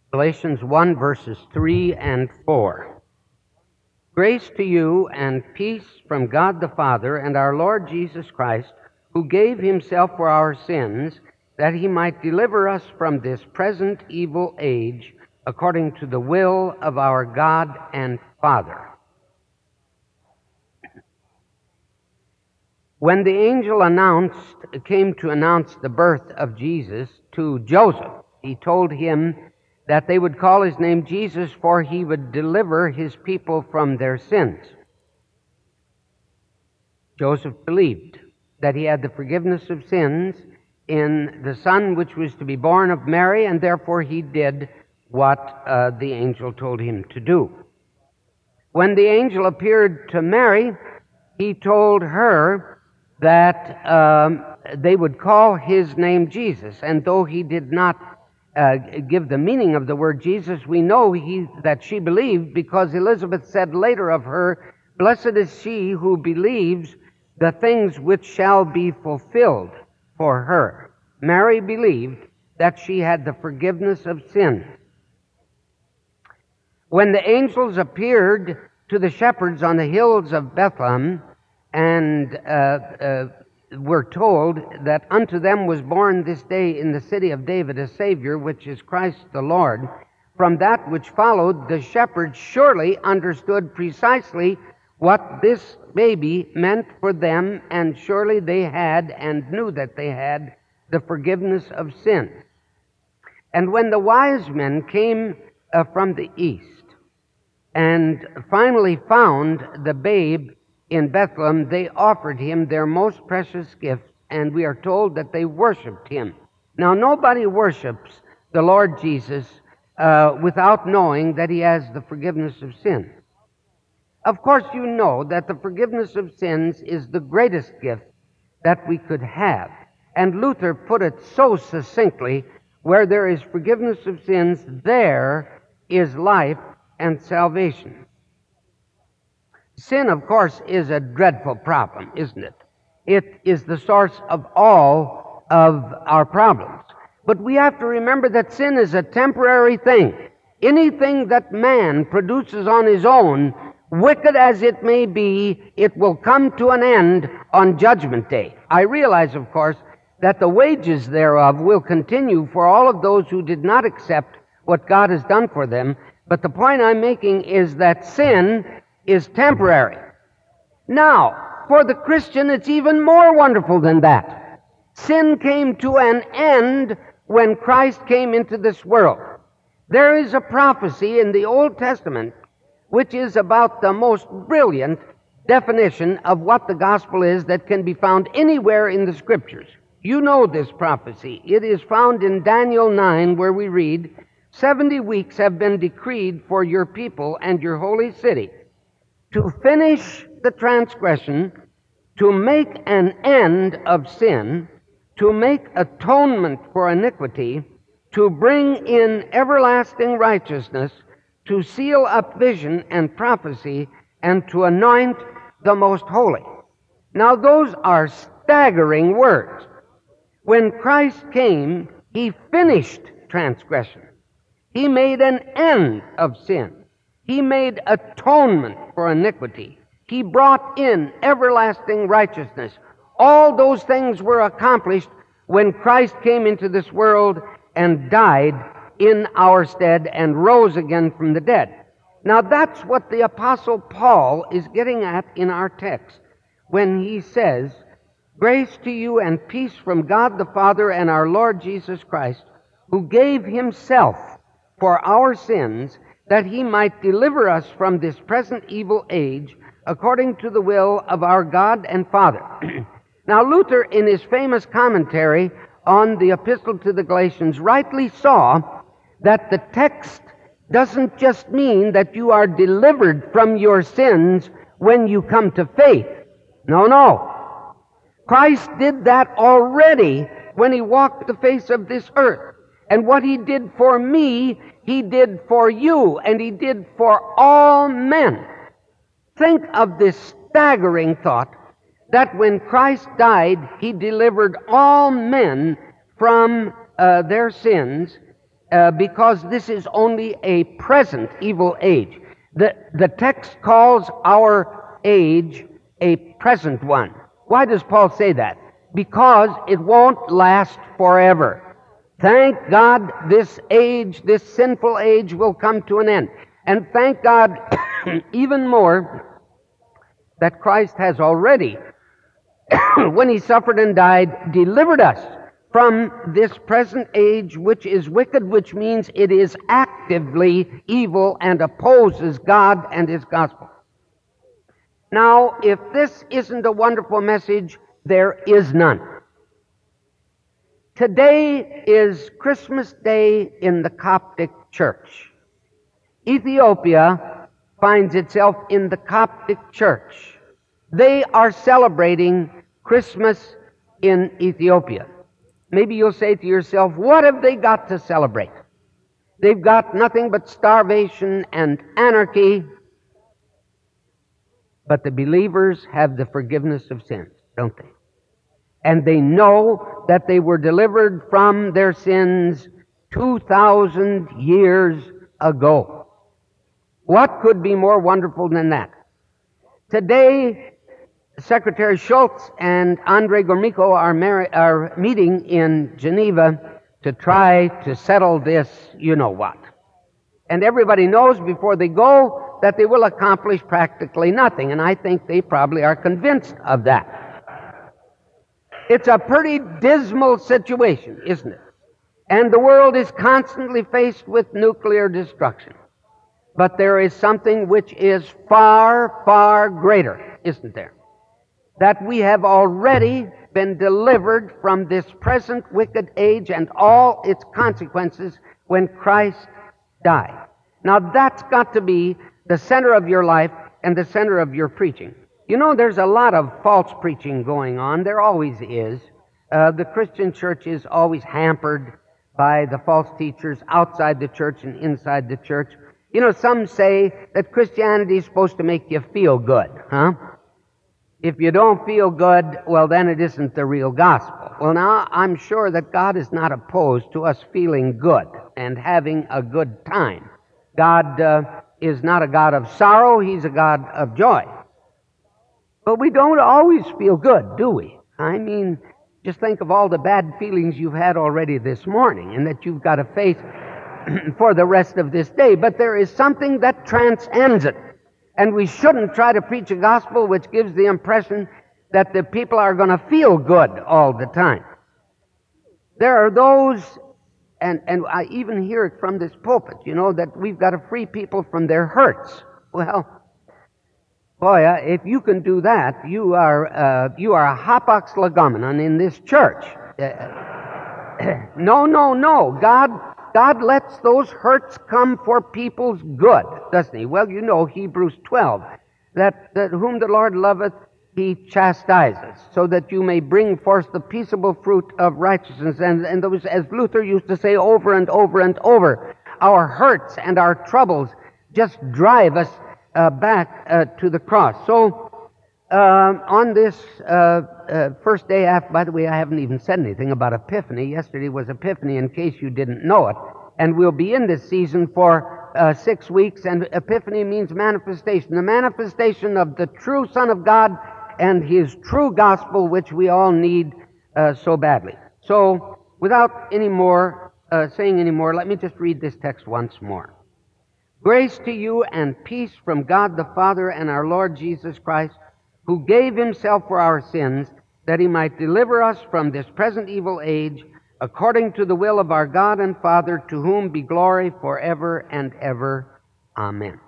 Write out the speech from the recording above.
Galatians 1, verses 3 and 4. Grace to you and peace from God the Father and our Lord Jesus Christ, who gave himself for our sins, that he might deliver us from this present evil age, according to the will of our God and Father. When the angel came to announce the birth of Jesus to Joseph, he told him that they would call his name Jesus, for he would deliver his people from their sins. Joseph believed that he had the forgiveness of sins in the Son which was to be born of Mary, and therefore he did what the angel told him to do. When the angel appeared to Mary, he told her that they would call his name Jesus, and though he did not give the meaning of the word Jesus, we know that she believed, because Elizabeth said later of her, "Blessed is she who believes the things which shall be fulfilled for her." Mary believed that she had the forgiveness of sin. When the angels appeared to the shepherds on the hills of Bethlehem, and were told that unto them was born this day in the city of David a Savior, which is Christ the Lord, from that which followed, the shepherds surely understood precisely what this baby meant for them, and surely they had and knew that they had the forgiveness of sin. And when the wise men came from the east and finally found the babe in Bethlehem, they offered him their most precious gifts, and we are told that they worshiped him. Now, nobody worships the Lord Jesus without knowing that he has the forgiveness of sin. Of course, you know that the forgiveness of sins is the greatest gift that we could have. And Luther put it so succinctly, where there is forgiveness of sins, there is life and salvation. Sin, of course, is a dreadful problem, isn't it? It is the source of all of our problems. But we have to remember that sin is a temporary thing. Anything that man produces on his own, wicked as it may be, it will come to an end on Judgment Day. I realize, of course, that the wages thereof will continue for all of those who did not accept what God has done for them. But the point I'm making is that sin is temporary. Now, for the Christian, it's even more wonderful than that. Sin came to an end when Christ came into this world. There is a prophecy in the Old Testament which is about the most brilliant definition of what the gospel is that can be found anywhere in the Scriptures. You know this prophecy. It is found in Daniel 9, where we read, 70 weeks have been decreed for your people and your holy city, to finish the transgression, to make an end of sin, to make atonement for iniquity, to bring in everlasting righteousness, to seal up vision and prophecy, and to anoint the most holy. Now, those are staggering words. When Christ came, he finished transgression. He made an end of sin. He made atonement for iniquity. He brought in everlasting righteousness. All those things were accomplished when Christ came into this world and died in our stead and rose again from the dead. Now, that's what the Apostle Paul is getting at in our text when he says, "Grace to you and peace from God the Father and our Lord Jesus Christ, who gave himself for our sins, that he might deliver us from this present evil age, according to the will of our God and Father." Now, Luther, in his famous commentary on the Epistle to the Galatians, rightly saw that the text doesn't just mean that you are delivered from your sins when you come to faith. No. Christ did that already when he walked the face of this earth. And what he did for me, he did for you, and he did for all men. Think of this staggering thought that when Christ died, he delivered all men from their sins, because this is only a present evil age. The text calls our age a present one. Why does Paul say that? Because it won't last forever. Thank God this age, this sinful age, will come to an end. And thank God even more that Christ has already, when he suffered and died, delivered us from this present age, which is wicked, which means it is actively evil and opposes God and his gospel. Now, if this isn't a wonderful message, there is none. Today is Christmas Day in the Coptic Church. Ethiopia finds itself in the Coptic Church. They are celebrating Christmas in Ethiopia. Maybe you'll say to yourself, what have they got to celebrate? They've got nothing but starvation and anarchy. But the believers have the forgiveness of sins, don't they? And they know that they were delivered from their sins 2,000 years ago. What could be more wonderful than that? Today, Secretary Schultz and Andrei Gromyko are meeting in Geneva to try to settle this you-know-what. And everybody knows before they go that they will accomplish practically nothing, and I think they probably are convinced of that. It's a pretty dismal situation, isn't it? And the world is constantly faced with nuclear destruction. But there is something which is far, far greater, isn't there? That we have already been delivered from this present wicked age and all its consequences when Christ died. Now that's got to be the center of your life and the center of your preaching. You know, there's a lot of false preaching going on. There always is. The Christian church is always hampered by the false teachers outside the church and inside the church. You know, some say that Christianity is supposed to make you feel good, huh? If you don't feel good, well, then it isn't the real gospel. Well, now, I'm sure that God is not opposed to us feeling good and having a good time. God is not a God of sorrow, he's a God of joy. But we don't always feel good, do we? I mean, just think of all the bad feelings you've had already this morning and that you've got to face for the rest of this day. But there is something that transcends it. And we shouldn't try to preach a gospel which gives the impression that the people are going to feel good all the time. There are those, and I even hear it from this pulpit, you know, that we've got to free people from their hurts. Well, boy, if you can do that, you are a hapax legomenon in this church. No. God lets those hurts come for people's good, doesn't he? Well, you know Hebrews 12, that whom the Lord loveth, he chastises, so that you may bring forth the peaceable fruit of righteousness. And those, as Luther used to say over and over and over, our hurts and our troubles just drive us back to the cross. So on this first day after, by the way, I haven't even said anything about Epiphany. Yesterday was Epiphany, in case you didn't know it. And we'll be in this season for 6 weeks, and Epiphany means manifestation. The manifestation of the true Son of God and his true gospel, which we all need so badly. So, without any more saying any more, let me just read this text once more. Grace to you and peace from God the Father and our Lord Jesus Christ, who gave himself for our sins, that he might deliver us from this present evil age, according to the will of our God and Father, to whom be glory forever and ever. Amen.